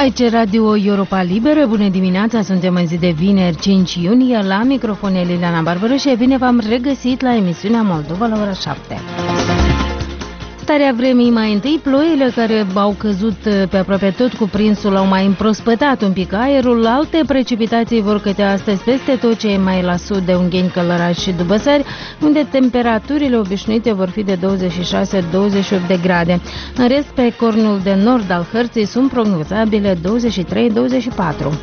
Aici Radio Europa Liberă, bună dimineața, suntem în zi de vineri 5 iunie, la microfon Liliana Barbară și bine v-am regăsit la emisiunea Moldova la ora 7. Starea vremii mai întâi, ploile care au căzut pe aproape tot cuprinsul au mai împrospătat un pic aerul, alte precipitații vor cădea astăzi peste tot ce e mai la sud de Ungheni, Călăraș și Dubăsari, unde temperaturile obișnuite vor fi de 26-28 de grade. În rest, pe cornul de nord al hărții sunt prognozabile 23-24.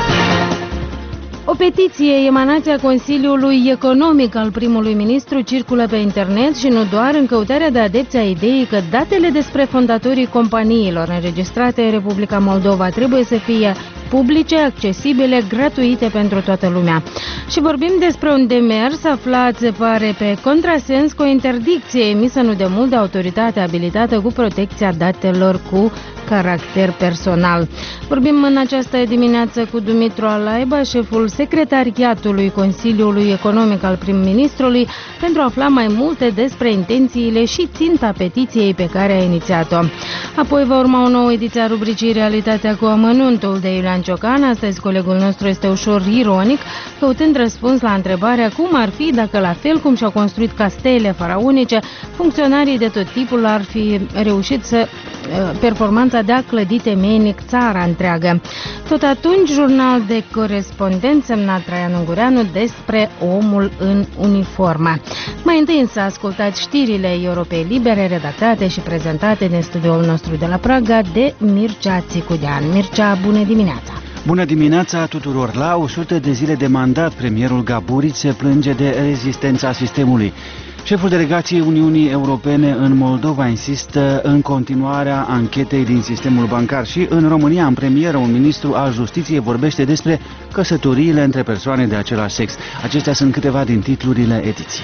O petiție emanația Consiliului Economic al primului ministru circulă pe internet și nu doar, în căutarea de adepți a ideii că datele despre fondatorii companiilor înregistrate în Republica Moldova trebuie să fie publice, accesibile, gratuite pentru toată lumea. Și vorbim despre un demers aflat, se pare, pe contrasens cu o interdicție emisă nu de mult de autoritate abilitată cu protecția datelor cu caracter personal. Vorbim în această dimineață cu Dumitru Alaiba, șeful secretariatului Consiliului Economic al prim-ministrului, pentru a afla mai multe despre intențiile și ținta petiției pe care a inițiat-o. Apoi va urma o nouă ediție a rubricii Realitatea cu amănuntul de Iulian Ciocan. Astăzi colegul nostru este ușor ironic, căutând răspuns la întrebarea cum ar fi dacă, la fel cum și-au construit castele faraonice, funcționarii de tot tipul ar fi reușit să performanța de a clădi temeinic țara întreagă. Tot atunci, jurnal de corespondent semnat Traian Ungureanu despre omul în uniformă. Mai întâi însă ascultați știrile Europei Libere, redactate și prezentate din studioul nostru de la Praga de Mircea Țicudean. Mircea, bună dimineața! Bună dimineața tuturor! La 100 de zile de mandat, premierul Gaburici se plânge de rezistența sistemului. Șeful delegației Uniunii Europene în Moldova insistă în continuarea anchetei din sistemul bancar și în România, în premieră, un ministru al Justiției vorbește despre căsătoriile între persoane de același sex. Acestea sunt câteva din titlurile ediției.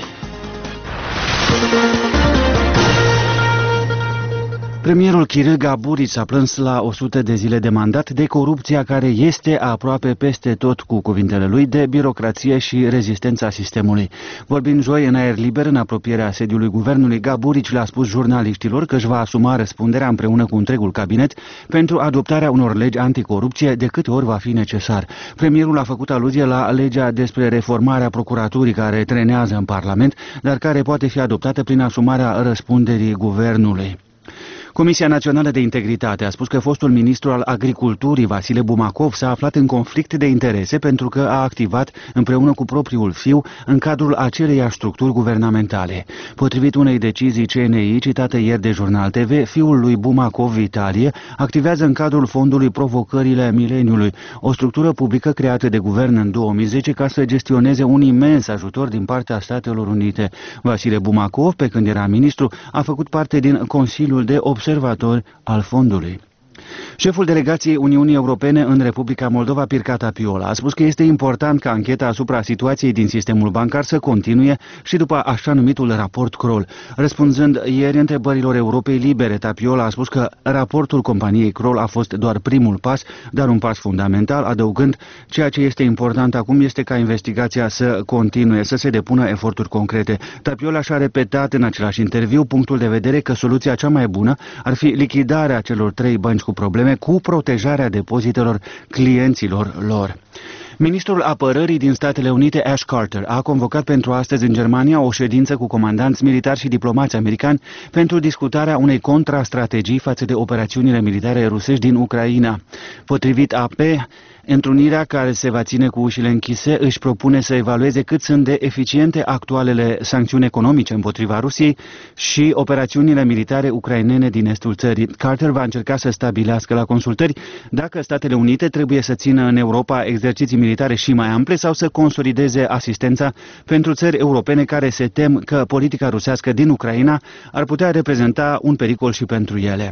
Premierul Kiril Gaburici s-a plâns la 100 de zile de mandat de corupția care este aproape peste tot, cu cuvintele lui, de birocrație și rezistența sistemului. Vorbind joi în aer liber, în apropierea sediului guvernului, Gaburici le-a spus jurnaliștilor că își va asuma răspunderea împreună cu întregul cabinet pentru adoptarea unor legi anticorupție de câte ori va fi necesar. Premierul a făcut aluzie la legea despre reformarea procuraturii care trenează în Parlament, dar care poate fi adoptată prin asumarea răspunderii guvernului. Comisia Națională de Integritate a spus că fostul ministru al Agriculturii, Vasile Bumacov, s-a aflat în conflict de interese pentru că a activat împreună cu propriul fiu în cadrul aceleiași structuri guvernamentale. Potrivit unei decizii CNI citată ieri de Jurnal TV, fiul lui Bumacov, Vitalie, activează în cadrul Fondului Provocările Mileniului, o structură publică creată de guvern în 2010 ca să gestioneze un imens ajutor din partea Statelor Unite. Vasile Bumacov, pe când era ministru, a făcut parte din Consiliul de Observatori al fondului. Șeful delegației Uniunii Europene în Republica Moldova, Pirca Tapiola, a spus că este important ca ancheta asupra situației din sistemul bancar să continue și după așa numitul raport Kroll. Răspunzând ieri întrebărilor Europei Libere, Tapiola a spus că raportul companiei Kroll a fost doar primul pas, dar un pas fundamental, adăugând: ceea ce este important acum este ca investigația să continue, să se depună eforturi concrete. Tapiola și-a repetat în același interviu punctul de vedere că soluția cea mai bună ar fi lichidarea celor 3 bănci cu probleme, cu protejarea depozitelor clienților lor. Ministrul Apărării din Statele Unite, Ash Carter, a convocat pentru astăzi în Germania o ședință cu comandanți militari și diplomați americani pentru discutarea unei contrastrategii față de operațiunile militare rusești din Ucraina. Potrivit AP, întrunirea, care se va ține cu ușile închise, își propune să evalueze cât sunt de eficiente actualele sancțiuni economice împotriva Rusiei și operațiunile militare ucrainene din estul țării. Carter va încerca să stabilească la consultări dacă Statele Unite trebuie să țină în Europa exerciții militare și mai ample sau să consolideze asistența pentru țări europene care se tem că politica rusească din Ucraina ar putea reprezenta un pericol și pentru ele.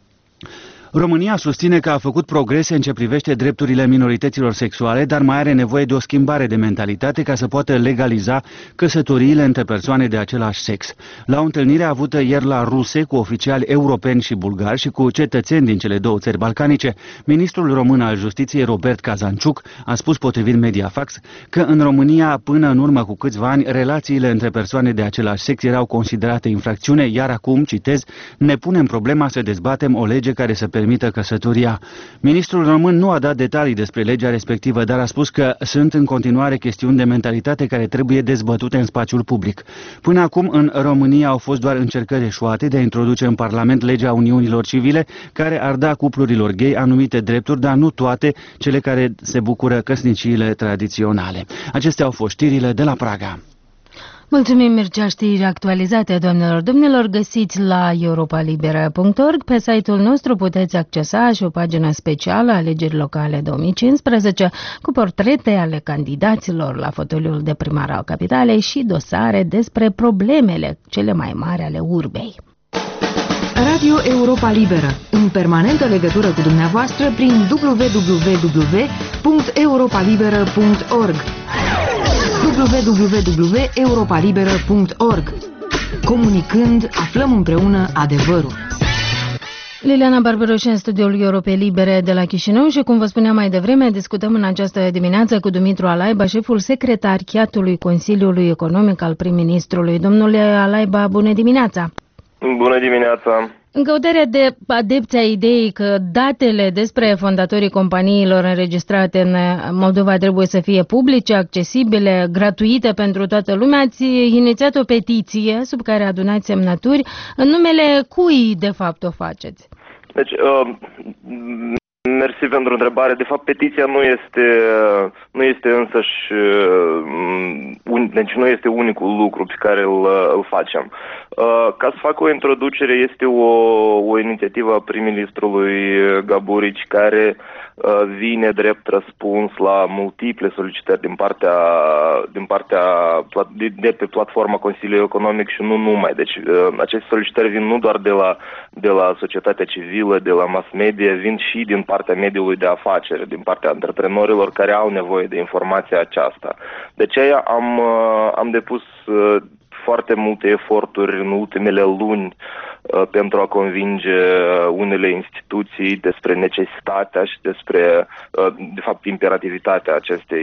România susține că a făcut progrese în ce privește drepturile minorităților sexuale, dar mai are nevoie de o schimbare de mentalitate ca să poată legaliza căsătoriile între persoane de același sex. La o întâlnire avută ieri la Ruse cu oficiali europeni și bulgari și cu cetățeni din cele 2 țări balcanice, ministrul român al Justiției, Robert Cazanciuc, a spus, potrivit Mediafax, că în România, până în urmă cu câțiva ani, relațiile între persoane de același sex erau considerate infracțiune, iar acum, citez, ne punem problema să dezbatem o lege care să permită căsătoria. Ministrul român nu a dat detalii despre legea respectivă, dar a spus că sunt în continuare chestiuni de mentalitate care trebuie dezbătute în spațiul public. Până acum, în România au fost doar încercări eșuate de a introduce în Parlament legea uniunilor civile, care ar da cuplurilor gay anumite drepturi, dar nu toate cele care se bucură căsniciile tradiționale. Acestea au fost știrile de la Praga. Mulțumim, Mircea. Știri actualizate, doamnelor, domnilor, găsiți la europalibera.org. Pe site-ul nostru puteți accesa și o pagină specială Alegeri Locale 2015 cu portrete ale candidaților la fotoliul de primar al capitalei și dosare despre problemele cele mai mari ale urbei. Radio Europa Liberă, în permanentă legătură cu dumneavoastră prin www.europalibera.org www.europalibera.org. Comunicând, aflăm împreună adevărul. Liliana Barbaroș în studioul Europei Libere de la Chișinău și, cum vă spuneam mai devreme, discutăm în această dimineață cu Dumitru Alaiba, șeful secretariatului Consiliului Economic al prim-ministrului. Domnule Alaiba, bună dimineața! Bună dimineața! În căutarea de adepți a ideii că datele despre fondatorii companiilor înregistrate în Moldova trebuie să fie publice, accesibile, gratuite pentru toată lumea, ați inițiat o petiție sub care adunați semnături. În numele cui, de fapt, o faceți? Deci, mersi pentru întrebare. De fapt, petiția nu este însăși, deci nu este unicul lucru pe care îl facem. Ca să fac o introducere, este o inițiativă a prim-ministrului Gaburici care vine drept răspuns la multiple solicitări de pe platforma Consiliului Economic și nu numai. Deci aceste solicitări vin nu doar de la societatea civilă, de la mass media, vin și din partea mediului de afaceri, din partea antreprenorilor care au nevoie de informația aceasta. De aceea am depus foarte multe eforturi în ultimele luni pentru a convinge unele instituții despre necesitatea și despre, de fapt, imperativitatea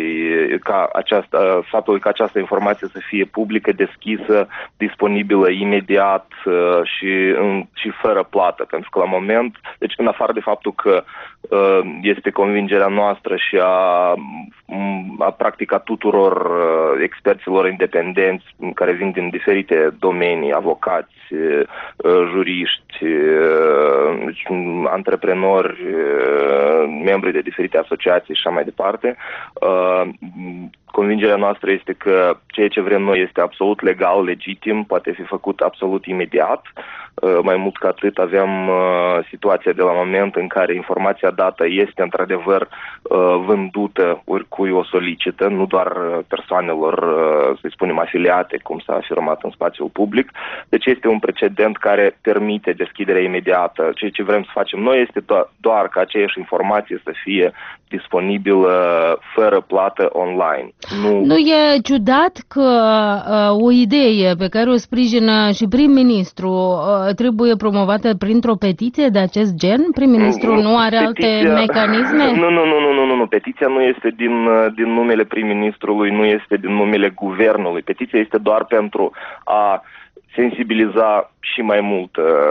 faptului că această informație să fie publică, deschisă, disponibilă imediat și fără plată. Pentru că la moment, deci în afară de faptul că este convingerea noastră și a practica tuturor experților independenți care vin din diferite domenii, avocați, juriști, antreprenori, membri de diferite asociații și așa mai departe. Convingerea noastră este că ceea ce vrem noi este absolut legal, legitim, poate fi făcut absolut imediat. Mai mult ca atât avem situația de la moment în care informația dată este într-adevăr vândută oricui o solicită, nu doar persoanelor, să spunem, afiliate, cum s-a afirmat în spațiul public. Deci este un precedent care permite deschiderea imediată. Ceea ce vrem să facem noi este doar ca aceeași informație să fie disponibilă fără plată online. Nu e ciudat că o idee pe care o sprijină și prim-ministru trebuie promovată printr-o petiție de acest gen? Prim-ministru nu are alte mecanisme? Nu. Petiția nu este din numele prim-ministrului, nu este din numele guvernului. Petiția este doar pentru a sensibiliza și mai mult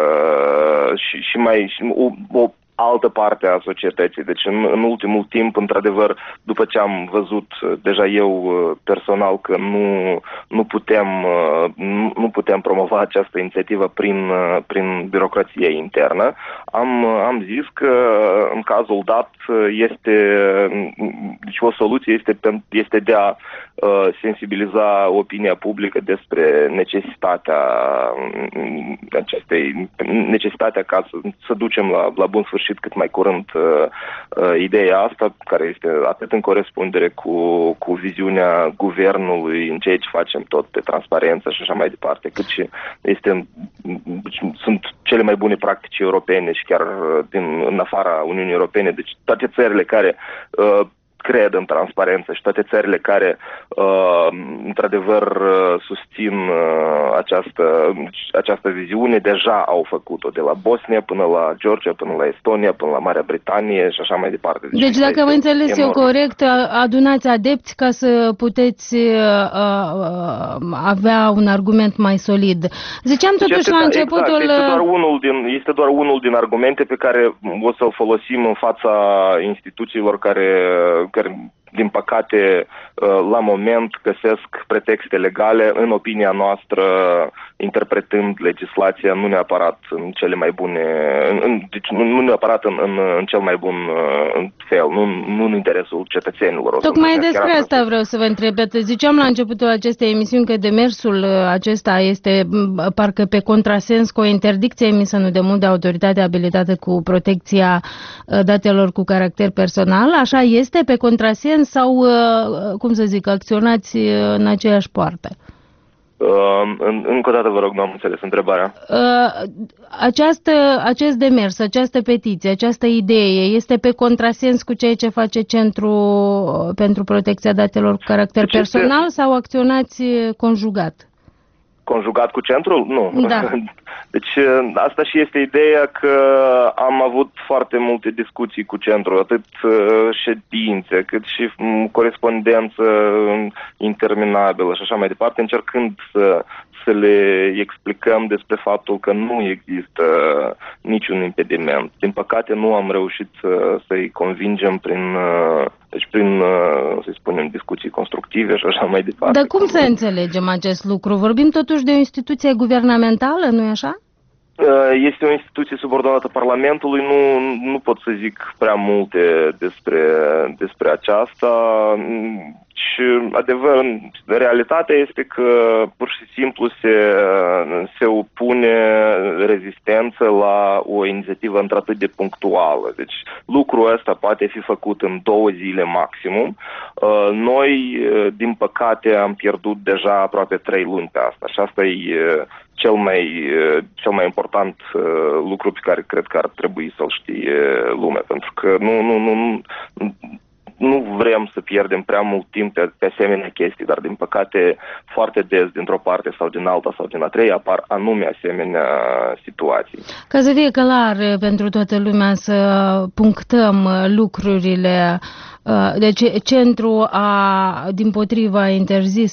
o altă parte a societății. Deci în ultimul timp, într-adevăr, după ce am văzut deja eu personal că nu putem promova această inițiativă prin birocrație internă, am zis că în cazul dat deci o soluție este de a sensibiliza opinia publică despre necesitatea ca să ducem la bun sfârșit cât mai curând ideea asta, care este atât în corespundere cu viziunea guvernului în ceea ce facem tot pe transparență și așa mai departe, cât și sunt cele mai bune practici europene și chiar în afara Uniunii Europene. Deci toate țările care cred în transparență și toate țările care într-adevăr susțin această viziune deja au făcut-o, de la Bosnia până la Georgia, până la Estonia, până la Marea Britanie și așa mai departe. Deci dacă am înțeles eu corect, adunați adepți ca să puteți avea un argument mai solid. Ziceam totuși la începutul... Este doar unul din argumente pe care o să-l folosim în fața instituțiilor care din păcate, la moment găsesc pretexte legale, în opinia noastră, interpretând legislația nu neapărat în cele mai bune, deci nu neapărat în cel mai bun fel, nu în interesul cetățenilor. Tocmai despre asta vreau să vă întreb. Ziceam la începutul acestei emisiuni că demersul acesta este parcă pe contrasens cu o interdicție emisă nu de mult de autoritatea abilitată cu protecția datelor cu caracter personal. Așa este pe contrasens sau, cum să zic, acționați în aceeași poartă? Încă o dată vă rog, nu am înțeles întrebarea. Acest demers, această petiție, această idee este pe contrasens cu ceea ce face Centrul pentru Protecția Datelor cu caracter personal sau acționați conjugat? Conjugat cu centrul? Nu. Da. Deci asta și este ideea că am avut foarte multe discuții cu centrul, atât ședințe, cât și corespondență interminabilă și așa mai departe, încercând să le explicăm despre faptul că nu există niciun impediment. Din păcate nu am reușit să-i convingem prin, să spunem, discuții constructive și așa mai departe. Dar cum să înțelegem acest lucru? Vorbim totuși de o instituție guvernamentală, nu-i așa? Este o instituție subordonată Parlamentului, nu pot să zic prea multe despre aceasta. Și realitatea este că pur și simplu se opune rezistență la o inițiativă într-atât de punctuală. Deci lucrul ăsta poate fi făcut în 2 zile maximum. Noi, din păcate, am pierdut deja aproape 3 luni pe asta și asta e cel mai important lucru pe care cred că ar trebui să-l știe lumea, pentru că nu vrem să pierdem prea mult timp pe asemenea chestii, dar din păcate foarte des dintr-o parte sau din alta sau din a treia apar anume asemenea situații. Ca să fie clar pentru toată lumea, să punctăm lucrurile. Deci centrul dimpotrivă a interzis...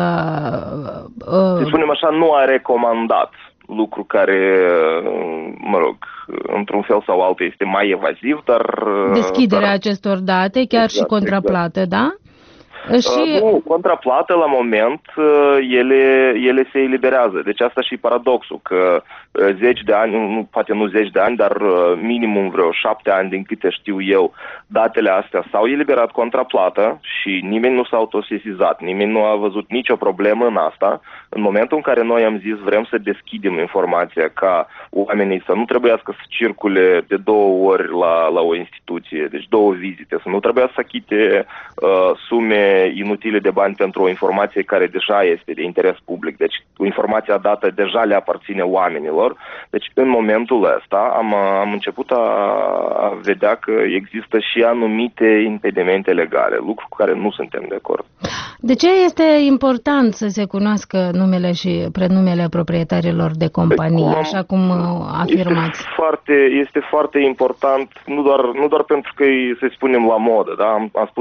Să spunem așa, nu a recomandat, lucru care, într-un fel sau altul este mai evaziv, dar... Deschiderea acestor date, chiar și contraplată, da? Nu, contraplată la moment ele se eliberează. Deci asta și paradoxul, că 10 de ani, poate nu 10 de ani, dar minimum vreo 7 ani din câte știu eu, datele astea s-au eliberat contraplată și nimeni nu s-a autosesizat, nimeni nu a văzut nicio problemă în asta. În momentul în care noi am zis vrem să deschidem informația ca oamenii să nu trebuiască să circule de 2 ori la o instituție, deci 2 vizite, să nu trebuiască să achite sume inutile de bani pentru o informație care deja este de interes public, deci informația dată deja le aparține oamenilor. Deci în momentul ăsta am început a vedea că există și anumite impedimente legale, lucru cu care nu suntem de acord. De ce este important să se cunoască numele și prenumele proprietarilor de companii, așa cum afirmați? Este foarte important, nu doar pentru că să-i spunem la modă, da?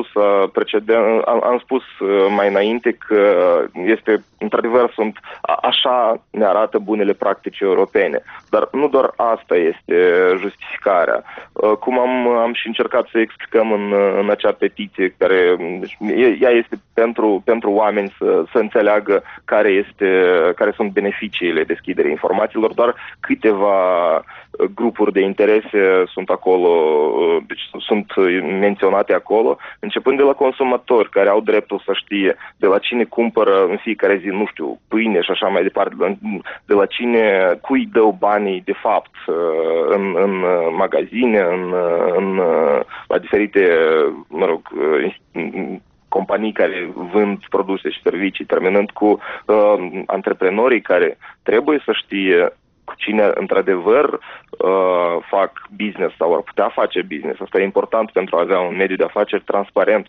Am spus mai înainte că este, într-adevăr, așa ne arată bunele practici europene, dar nu doar asta este justificarea. Cum am și încercat să explicăm în acea petiție, ea este pentru oameni să înțeleagă care sunt beneficiile deschiderii informațiilor, doar câteva grupuri de interese sunt acolo, deci sunt menționate acolo, începând de la consumatori care au dreptul să știe de la cine cumpără în fiecare zi, nu știu, pâine și așa mai departe, de la cui dă banii de fapt în magazine, la diferite, companii care vând produse și servicii, terminând cu antreprenorii care trebuie să știe cu cine într-adevăr fac business sau ar putea face business. Asta e important pentru a avea un mediu de afaceri transparent,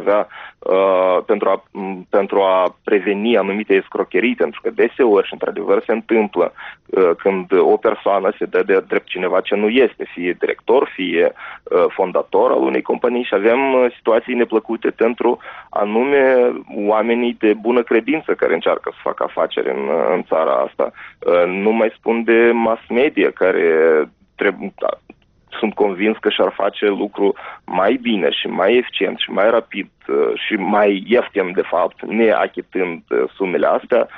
pentru a preveni anumite escrocherii, pentru că deseori și într-adevăr se întâmplă când o persoană se dă de drept cineva ce nu este, fie director, fie fondator al unei companii, și avem situații neplăcute pentru anume oamenii de bună credință care încearcă să facă afaceri în țara asta. Nu mai spun de mass media care sunt convins că și-ar face lucru mai bine și mai eficient și mai rapid și mai ieftin, de fapt, neachitând sumele astea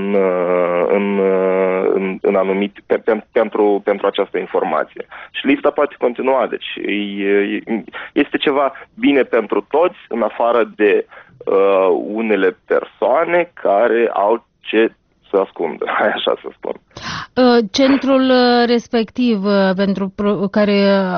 în anumite, pentru această informație. Și lista poate continua. Deci este ceva bine pentru toți, în afară de unele persoane care au ce să ascundă, așa să spun. Centrul respectiv pentru care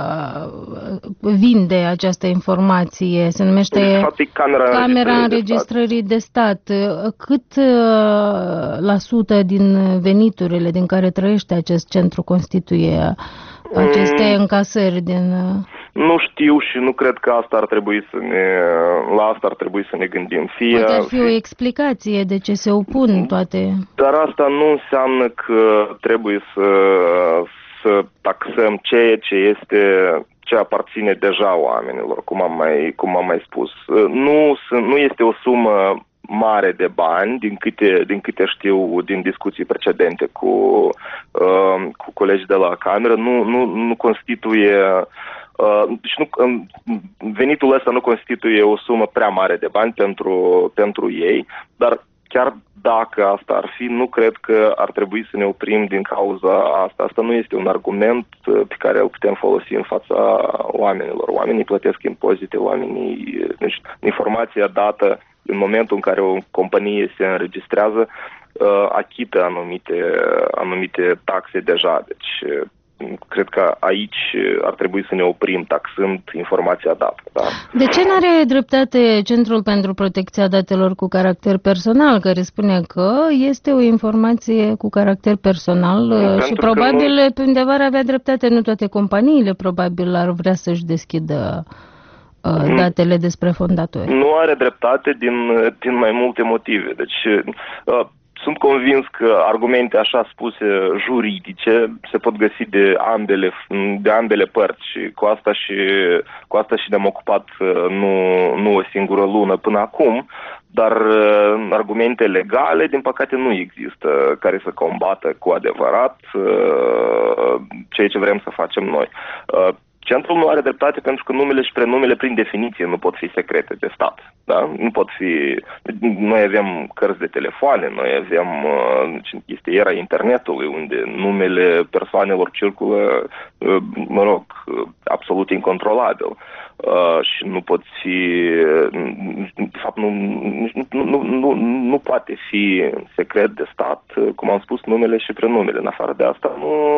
vinde această informație se numește Camera Înregistrării de Stat. Cât la sută din veniturile din care trăiește acest centru constituie aceste încasări din... Nu știu și nu cred că la asta ar trebui să ne gândim. Poate ar fi o explicație de ce se opun toate. Dar asta nu înseamnă că trebuie să taxăm ceea ce aparține deja oamenilor, cum am mai spus. Nu este o sumă mare de bani, din câte știu din discuții precedente cu colegii de la cameră, nu constituie venitul ăsta nu constituie o sumă prea mare de bani pentru ei, dar chiar dacă asta ar fi, nu cred că ar trebui să ne oprim din cauza asta. Asta nu este un argument pe care îl putem folosi în fața oamenilor. Oamenii plătesc impozite, deci informația dată în momentul în care o companie se înregistrează achită anumite taxe deja. Deci cred că aici ar trebui să ne oprim taxând informația dată. Da? De ce nu are dreptate Centrul pentru Protecția Datelor cu caracter personal, care spune că este o informație cu caracter personal și probabil pe undeva ar avea dreptate, nu toate companiile probabil ar vrea să-și deschidă datele despre fondatori? Nu are dreptate din mai multe motive. Deci sunt convins că argumente așa spuse juridice se pot găsi de ambele părți și cu asta și ne-am ocupat nu o singură lună până acum, dar argumente legale, din păcate, nu există care să combată cu adevărat ceea ce vrem să facem noi. Centrul nu are dreptate pentru că numele și prenumele, prin definiție, nu pot fi secrete de stat. Da? Nu pot fi... Noi avem cărți de telefoane, noi avem... Este era internetului, unde numele persoanelor circulă, absolut incontrolabil. Și nu pot fi... De fapt, nu poate fi secret de stat, cum am spus, numele și prenumele. În afară de asta,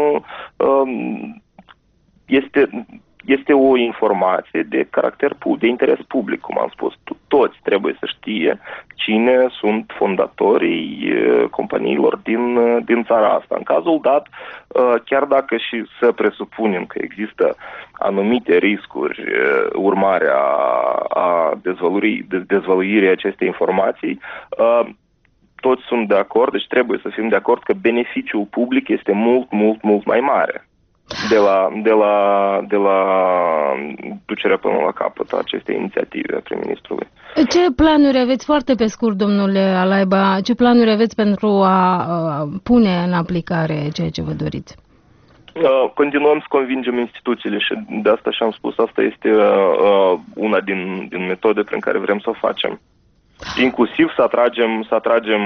este o informație de caracter de interes public, cum am spus. Toți trebuie să știe cine sunt fondatorii companiilor din țara asta. În cazul dat, chiar dacă și să presupunem că există anumite riscuri urmare a dezvăluirii acestei informații, toți sunt de acord, deci trebuie să fim de acord că beneficiul public este mult, mult, mult mai mare de la ducerea până la capăt a acestei inițiative a prim-ministrului. Ce planuri aveți, foarte pe scurt, domnule Alaiba, ce planuri aveți pentru a pune în aplicare ceea ce vă doriți? Continuăm să convingem instituțiile și de asta și-am spus, asta este una din metode prin care vrem să o facem. Inclusiv să atragem,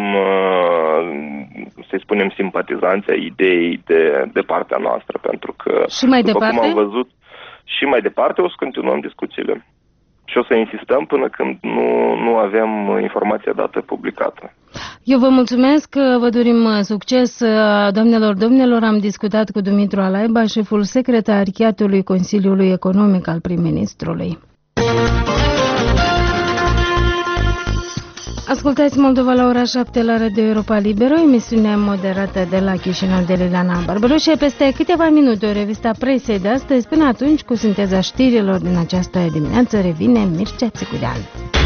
să-i spunem, simpatizanții ai ideii de partea noastră, pentru că, și mai departe? Cum am văzut, și mai departe o să continuăm discuțiile. Și o să insistăm până când nu avem informația dată publicată. Eu vă mulțumesc, vă dorim succes. Domnilor, am discutat cu Dumitru Alaiba, șeful secretariatului Consiliului Economic al prim-ministrului. Ascultați Moldova la ora 7 la Radio Europa Liberă, emisiunea moderată de la Chișinău de Liliana Barbaru și peste câteva minute o revista presei de astăzi. Până atunci, cu sinteza știrilor din această dimineață, revine Mircea Țicudean.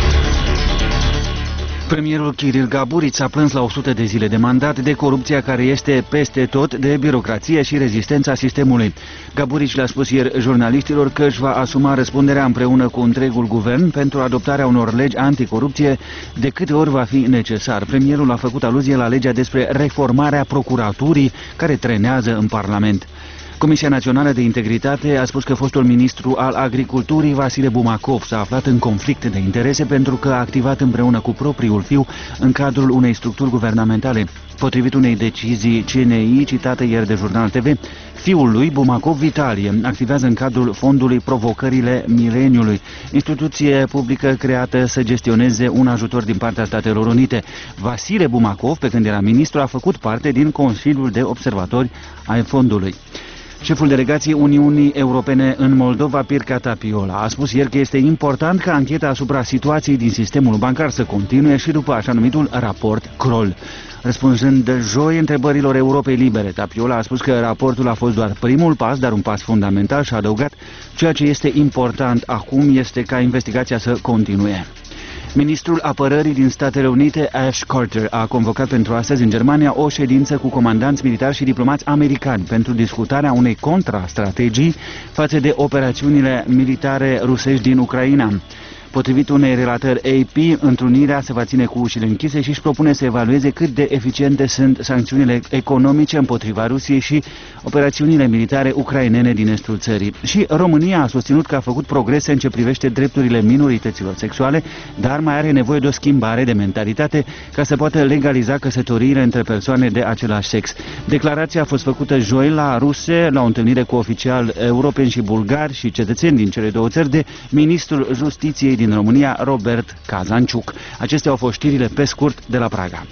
Premierul Kiril Gaburiț a plâns la 100 de zile de mandat de corupția care este peste tot, de birocrație și rezistența sistemului. Gaburiț le-a spus ieri jurnaliștilor că își va asuma răspunderea împreună cu întregul guvern pentru adoptarea unor legi anticorupție de câte ori va fi necesar. Premierul a făcut aluzie la legea despre reformarea procuraturii care trenează în Parlament. Comisia Națională de Integritate a spus că fostul ministru al Agriculturii, Vasile Bumakov, s-a aflat în conflict de interese pentru că a activat împreună cu propriul fiu în cadrul unei structuri guvernamentale. Potrivit unei decizii CNI citate ieri de Jurnal TV, fiul lui, Bumakov Vitalie, activează în cadrul Fondului Provocările Mileniului, instituție publică creată să gestioneze un ajutor din partea Statelor Unite. Vasile Bumakov, pe când era ministru, a făcut parte din Consiliul de Observatori ai fondului. Șeful delegației Uniunii Europene în Moldova, Pirca Tapiola, a spus ieri că este important ca ancheta asupra situației din sistemul bancar să continue și după așa numitul raport Kroll. Răspunzând de joi întrebărilor Europei Libere, Tapiola a spus că raportul a fost doar primul pas, dar un pas fundamental și a adăugat: ceea ce este important acum este ca investigația să continue. Ministrul Apărării din Statele Unite, Ash Carter, a convocat pentru astăzi în Germania o ședință cu comandanți militari și diplomați americani pentru discutarea unei contrastrategii față de operațiunile militare rusești din Ucraina. Potrivit unei relatări AP, întrunirea se va ține cu ușile închise și își propune să evalueze cât de eficiente sunt sancțiunile economice împotriva Rusiei și operațiunile militare ucrainene din estul țării. Și România a susținut că a făcut progrese în ce privește drepturile minorităților sexuale, dar mai are nevoie de o schimbare de mentalitate ca să poată legaliza căsătoriile între persoane de același sex. Declarația a fost făcută joi la Ruse, la o întâlnire cu oficiali europeni și bulgari și cetățeni din cele două țări, de ministrul Justiției din România, Robert Cazanciuc. Acestea au fost știrile pe scurt de la Praga.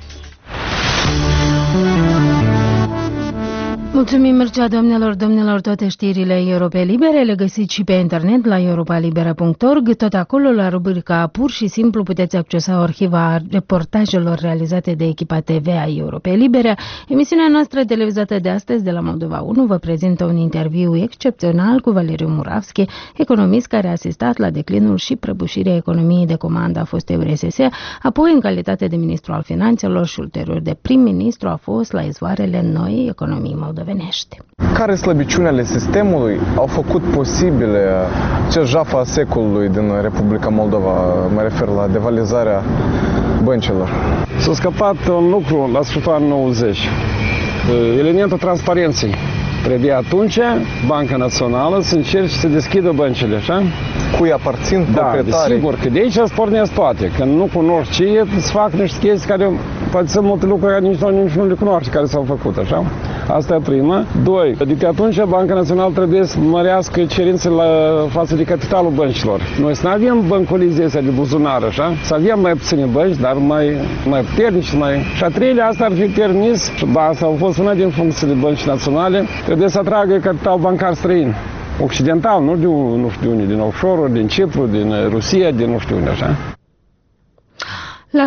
Mulțumim, Mircea, domnilor, toate știrile Europei Libere le găsiți și pe internet la europalibera.org. Tot acolo, la rubrica Pur și simplu, puteți accesa arhiva reportajelor realizate de echipa TV a Europei Libere. Emisiunea noastră televizată de astăzi de la Moldova 1 vă prezintă un interviu excepțional cu Valeriu Muravski, economist care a asistat la declinul și prăbușirea economiei de comandă a fostei URSS, apoi în calitate de ministru al finanțelor și ulterior de prim-ministru a fost la izvoarele noii economii moldovenești. Care slăbiciunile sistemului au făcut posibile acest jaf a secolului din Republica Moldova? Mă refer la devalizarea băncilor. S-a scăpat un lucru la sfârșitul anului 90. Elementul transparenței. Trebuie atunci Banca Națională să încerce să deschidă băncile, așa? Cui aparțin proprietarii? Da, desigur, că de aici îți pornesc toate. Că nu cunoști ce e, îți fac niște chestii care poate sunt multe lucruri care nici nu le cunoști, care s-au făcut, așa? Asta e prima. Doi, de atunci Banca Națională trebuie să mărească cerințele față de capitalul băncilor. Noi să nu avem bănculize astea de buzunar, așa? Să avem mai puține bănci, dar mai puternici, Și a treilea, asta ar fi permis, și asta a fost una din funcțiile Băncii Naționale, trebuie să atragă capital bancar străin. Occidental, nu știu de unde, din offshore-uri, din Cipru, din Rusia, din nu știu unde, așa. La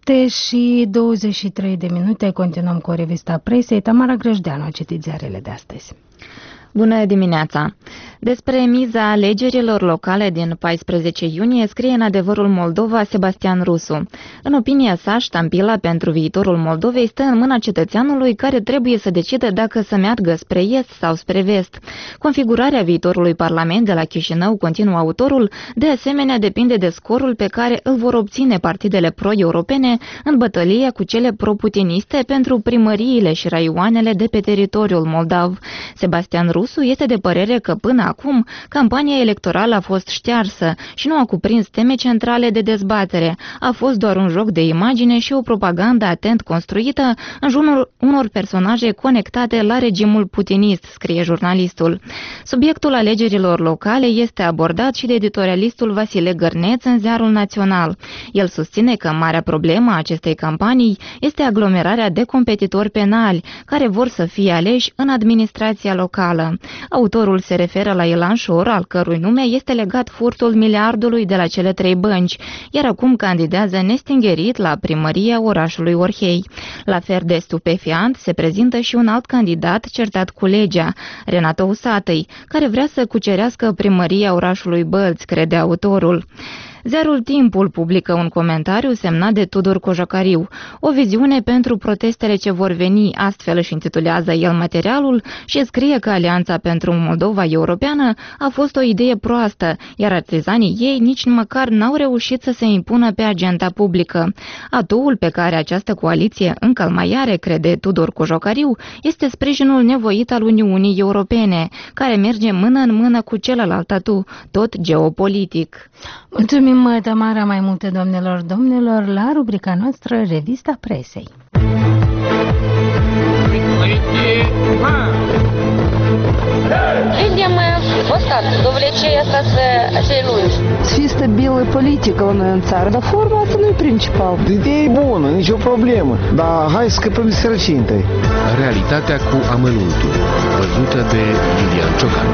7:23 continuăm cu o revista presei. Tamara Grăjdeanu a citit ziarele de astăzi. Bună dimineața! Despre miza alegerilor locale din 14 iunie scrie în Adevărul Moldova Sebastian Rusu. În opinia sa, ștampila pentru viitorul Moldovei stă în mâna cetățeanului care trebuie să decide dacă să meargă spre est sau spre vest. Configurarea viitorului Parlament de la Chișinău, continuă autorul, de asemenea depinde de scorul pe care îl vor obține partidele pro-europene în bătălia cu cele pro-putiniste pentru primăriile și raioanele de pe teritoriul moldav. Sebastian Rusu este de părere că până acum campania electorală a fost ștearsă și nu a cuprins teme centrale de dezbatere. A fost doar un joc de imagine și o propagandă atent construită în jurul unor personaje conectate la regimul putinist, scrie jurnalistul. Subiectul alegerilor locale este abordat și de editorialistul Vasile Gărneț în Ziarul Național. El susține că marea problemă a acestei campanii este aglomerarea de competitori penali care vor să fie aleși în administrația locală. România. Autorul se referă la Ilan Șor, al cărui nume este legat furtul miliardului de la cele 3 bănci, iar acum candidează nestingerit la primăria orașului Orhei. La fel de stupefiant se prezintă și un alt candidat certat cu legea, Renato Usatăi, care vrea să cucerească primăria orașului Bălți, crede autorul. Ziarul Timpul publică un comentariu semnat de Tudor Cojocariu, o viziune pentru protestele ce vor veni, astfel își intitulează el materialul și scrie că Alianța pentru Moldova Europeană a fost o idee proastă, iar artizanii ei nici măcar n-au reușit să se impună pe agenda publică. Atuul pe care această coaliție încă mai are, crede Tudor Cojocariu, este sprijinul nevoit al Uniunii Europene, care merge mână în mână cu celălalt atu, tot geopolitic. Mulțumim, Tamara, mai multe, doamnelor, domnilor, la rubrica noastră Revista Presei. Видим вот так, довлечение цієї lungi. Să fie stabilă politică la noi în țară, dar forma asta nu e principal. Ideea e bună, nicio problemă, dar hai să scăpăm de sărăcie întâi. Realitatea cu amănuntul, văzută de Lilian Ciocan.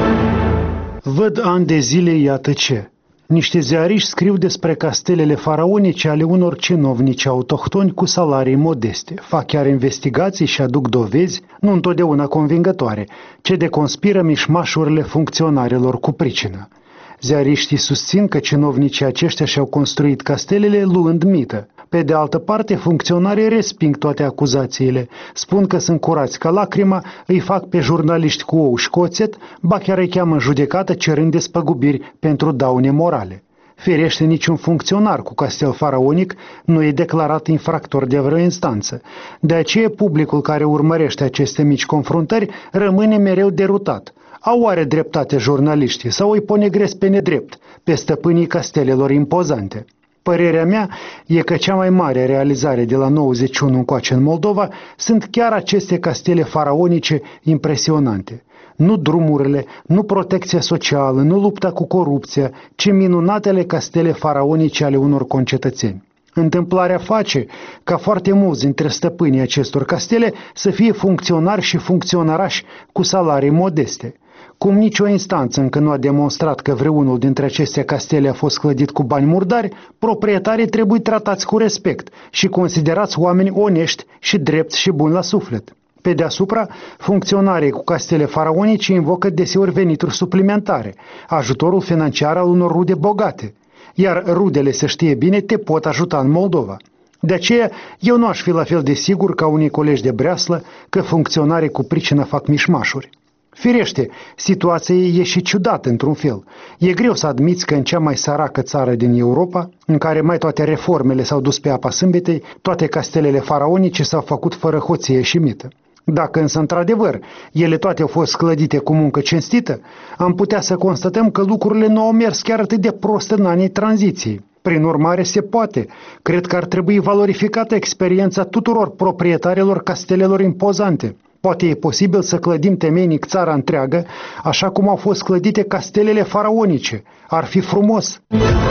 Văd ani de zile iată ce. Niște ziariști scriu despre castelele faraonice ale unor cinovnici autohtoni cu salarii modeste. Fac chiar investigații și aduc dovezi, nu întotdeauna convingătoare, ce deconspiră mișmașurile funcționarilor cu pricină. Ziariștii susțin că cinovnicii aceștia și-au construit castelele luând mită. Pe de altă parte, funcționarii resping toate acuzațiile, spun că sunt curați ca lacrima, îi fac pe jurnaliști cu ou și coțet, ba chiar îi cheamă în judecată cerând despăgubiri pentru daune morale. Firește, niciun funcționar cu castel faraonic nu e declarat infractor de vreo instanță. De aceea, publicul care urmărește aceste mici confruntări rămâne mereu derutat. Au oare dreptate jurnaliștii sau îi ponegresc pe nedrept pe stăpânii castelelor impozante? Părerea mea e că cea mai mare realizare de la 91 încoace în Moldova sunt chiar aceste castele faraonice impresionante. Nu drumurile, nu protecția socială, nu lupta cu corupția, ci minunatele castele faraonice ale unor concetățeni. Întâmplarea face ca foarte mulți dintre stăpânii acestor castele să fie funcționari și funcționarași cu salarii modeste. Cum nicio instanță încă nu a demonstrat că vreunul dintre aceste castele a fost clădit cu bani murdari, proprietarii trebuie tratați cu respect și considerați oameni onești și drepți și buni la suflet. Pe deasupra, funcționarii cu castele faraonice invocă deseori venituri suplimentare, ajutorul financiar al unor rude bogate, iar rudele, să știe bine, te pot ajuta în Moldova. De aceea, eu nu aș fi la fel de sigur ca unii colegi de breaslă că funcționarii cu pricină fac mișmașuri. Firește, situația e și ciudată într-un fel. E greu să admiți că în cea mai săracă țară din Europa, în care mai toate reformele s-au dus pe apa sâmbetei, toate castelele faraonice s-au făcut fără hoție și mită. Dacă însă, într-adevăr, ele toate au fost clădite cu muncă cinstită, am putea să constatăm că lucrurile nu au mers chiar atât de prost în anii tranziției. Prin urmare, se poate. Cred că ar trebui valorificată experiența tuturor proprietarilor castelelor impozante. Poate e posibil să clădim temeinic țara întreagă, așa cum au fost clădite castelele faraonice. Ar fi frumos!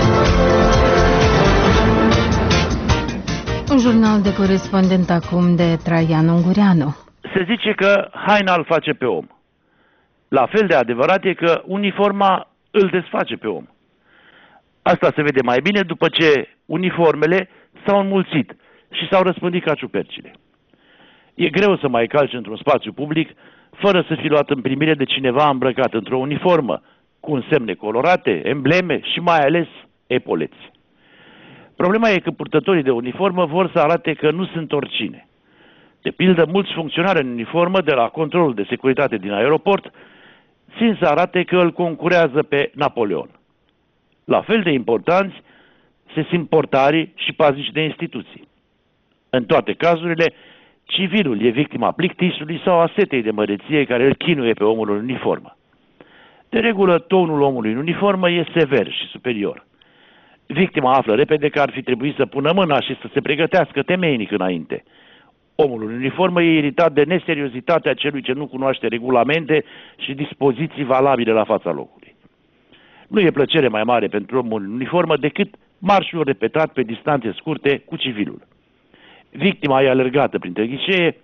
Un jurnal de corespondent acum de Traian Ungureanu. Se zice că haina îl face pe om. La fel de adevărat e că uniforma îl desface pe om. Asta se vede mai bine după ce uniformele s-au înmulțit și s-au răspândit ca ciupercile. E greu să mai calci într-un spațiu public fără să fii luat în primire de cineva îmbrăcat într-o uniformă, cu însemne colorate, embleme și mai ales epoleți. Problema e că purtătorii de uniformă vor să arate că nu sunt oricine. De pildă, mulți funcționari în uniformă de la controlul de securitate din aeroport țin să arate că îl concurează pe Napoleon. La fel de importanți se simt portarii și paznici de instituții. În toate cazurile, civilul e victima plictisului sau a setei de măreție care îl chinuie pe omul în uniformă. De regulă, tonul omului în uniformă e sever și superior. Victima află repede că ar fi trebuit să pună mâna și să se pregătească temeinic înainte. Omul în uniformă e iritat de neseriozitatea celui ce nu cunoaște regulamente și dispoziții valabile la fața locului. Nu e plăcere mai mare pentru omul în uniformă decât marșul repetat pe distanțe scurte cu civilul. Victima e alergată printre ghișee,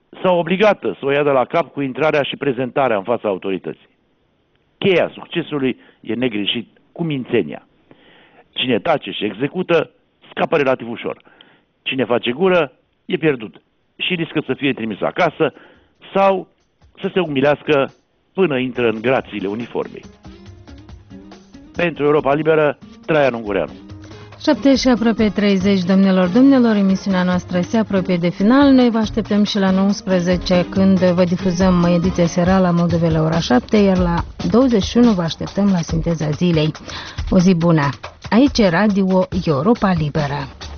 sau obligată să o ia de la cap cu intrarea și prezentarea în fața autorității. Cheia succesului e negreșit cu mințenia. Cine tace și execută, scapă relativ ușor. Cine face gură, e pierdut și riscă să fie trimis acasă sau să se umilească până intră în grațiile uniformei. Pentru Europa Liberă, Traian Ungureanu. 7 și aproape 30, domnilor, emisiunea noastră se apropie de final. Noi vă așteptăm și la 19, când vă difuzăm ediția serală a Moldovei la ora 7, iar la 21 vă așteptăm la Sinteza Zilei. O zi bună! Aici e Radio Europa Liberă.